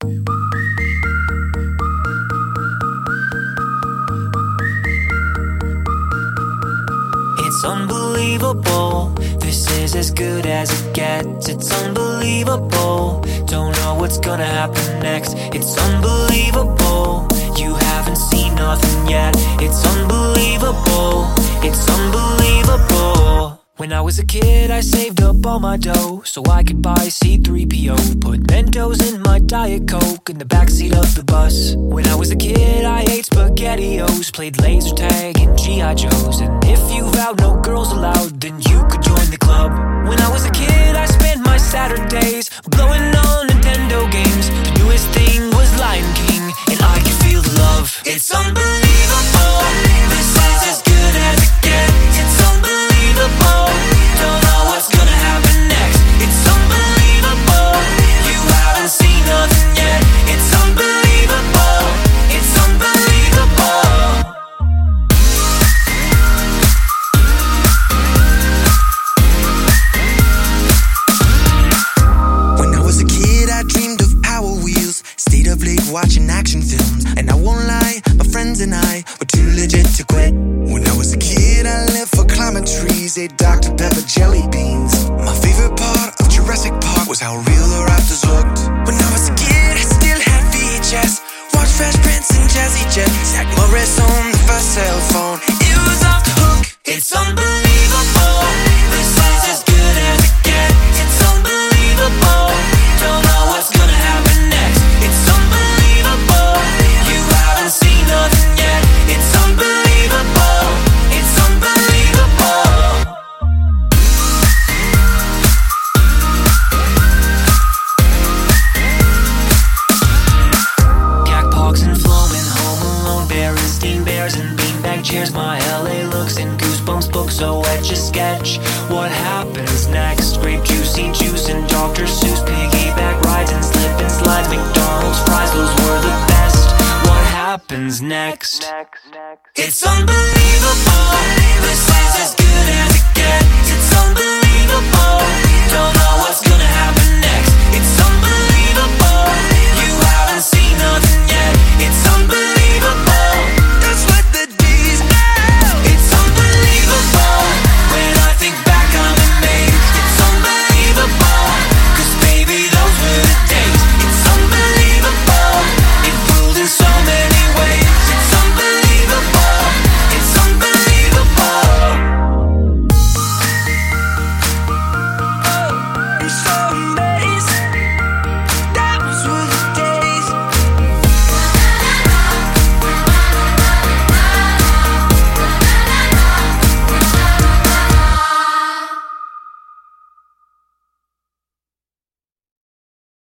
It's unbelievable, this is as good as it gets. It's unbelievable, don't know what's gonna happen next. It's unbelievable, you haven't seen nothing yet. It's unbelievable, it's unbelievable. When I was a kid, I saved up all my dough so I could buy C-3PO. Put Mentos in my Diet Coke in the backseat of the bus. When I was a kid, I ate SpaghettiOs, played laser tag and G.I. Joes. And if you vowed no girls allowed, then you could join the club. When I was a kid, I spent my Saturdays blowing on Nintendo games. The newest thing was Lion King, and I could feel the love. It's unbelievable, this is as good as it gets. It's unbelievable, don't know what's gonna happen next. It's unbelievable, you haven't seen nothing yet. It's unbelievable, it's unbelievable. When I was a kid, I dreamed of Power Wheels. Stayed up late watching action films. And I won't lie, my friends and I were too legit to quit. When I was a kid, I lived for climbing trees, ate Dr. Pepper jelly beans. My favorite part of Jurassic Park was how real the raptors looked. When I was a kid, I still had VHS. Watched Fresh Prince and Jazzy Jet. Zach Morris on the first cell phone. It was off the hook. It's unbelievable, this is as good as it gets. It's unbelievable, don't know what's gonna happen next. It's unbelievable, you haven't seen nothing yet. It's unbelievable, it's unbelievable. Jackpox and Floman, Home Alone, Berenstein Bears and beanbag chairs. My LA looks and Goosebumps books, so etch a sketch. What happens next? Grape juicy juice and Dr. Seuss, piggyback rides and slip and slides. McDonald's fries, those were the best. What happens next? It's unbelievable, this is as good as it gets.